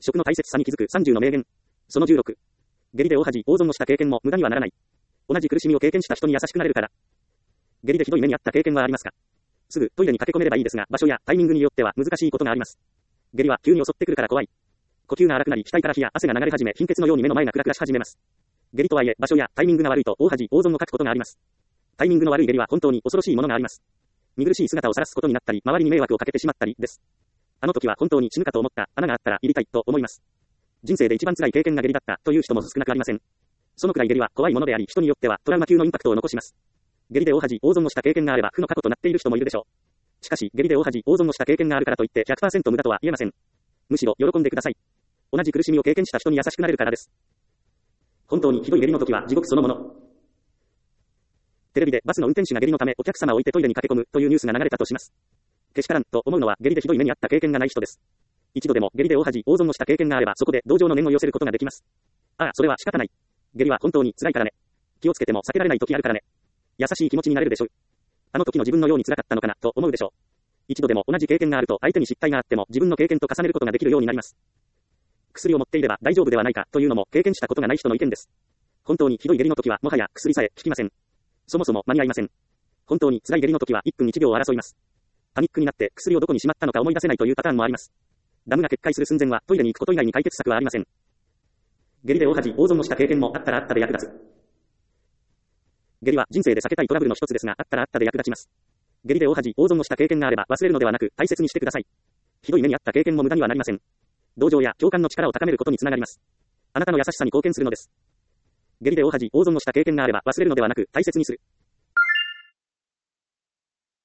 食の大切さに気づく30の名言。その16。下痢で大恥、大損をした経験も無駄にはならない。同じ苦しみを経験した人に優しくなれるから。下痢でひどい目にあった経験はありますか？すぐトイレに駆け込めればいいですが、場所やタイミングによっては難しいことがあります。下痢は急に襲ってくるから怖い。呼吸が荒くなり、額から火や汗が流れ始め、貧血のように目の前がクラクラし始めます。下痢とはいえ、場所やタイミングが悪いと大恥、大損を書くことがあります。タイミングの悪い下痢は本当に恐ろしいものがあります。見苦しい姿を晒すことになったり、周りに迷惑をかけてしまったりです。あの時は本当に死ぬかと思った、穴があったら入りたいと思います。人生で一番辛い経験が下痢だったという人も少なくありません。そのくらい下痢は怖いものであり、人によってはトラウマ級のインパクトを残します。下痢で大恥、大損をした経験があれば負の過去となっている人もいるでしょう。しかし、下痢で大恥、大損をした経験があるからといって 100% 無駄とは言えません。むしろ喜んでください。同じ苦しみを経験した人に優しくなれるからです。本当にひどい下痢の時は地獄そのもの。テレビでバスの運転手が下痢のためお客様を置いてトイレに駆け込むというニュースが流れたとします。けしからんと思うのは下痢でひどい目にあった経験がない人です。一度でも下痢で大恥、大損をした経験があればそこで同情の念を寄せることができます。ああ、それは仕方ない。下痢は本当に辛いからね。気をつけても避けられない時あるからね。優しい気持ちになれるでしょう。あの時の自分のように辛かったのかなと思うでしょう。一度でも同じ経験があると相手に失態があっても自分の経験と重ねることができるようになります。薬を持っていれば大丈夫ではないかというのも経験したことがない人の意見です。本当にひどい下痢の時はもはや薬さえ効きません。そもそも間に合いません。本当に辛い下痢の時は1分1秒を争います。パニックになって薬をどこにしまったのか思い出せないというパターンもあります。ダムが決壊する寸前はトイレに行くこと以外に解決策はありません。下痢で大恥、大損をした経験もあったらあったで役立つ。下痢は人生で避けたいトラブルの一つですが、あったらあったで役立ちます。下痢で大恥、大損をした経験があれば忘れるのではなく大切にしてください。ひどい目にあった経験も無駄にはなりません。同情や共感の力を高めることにつながります。あなたの優しさに貢献するのです。下痢で大恥、大損をした経験があれば忘れるのではなく大切にする。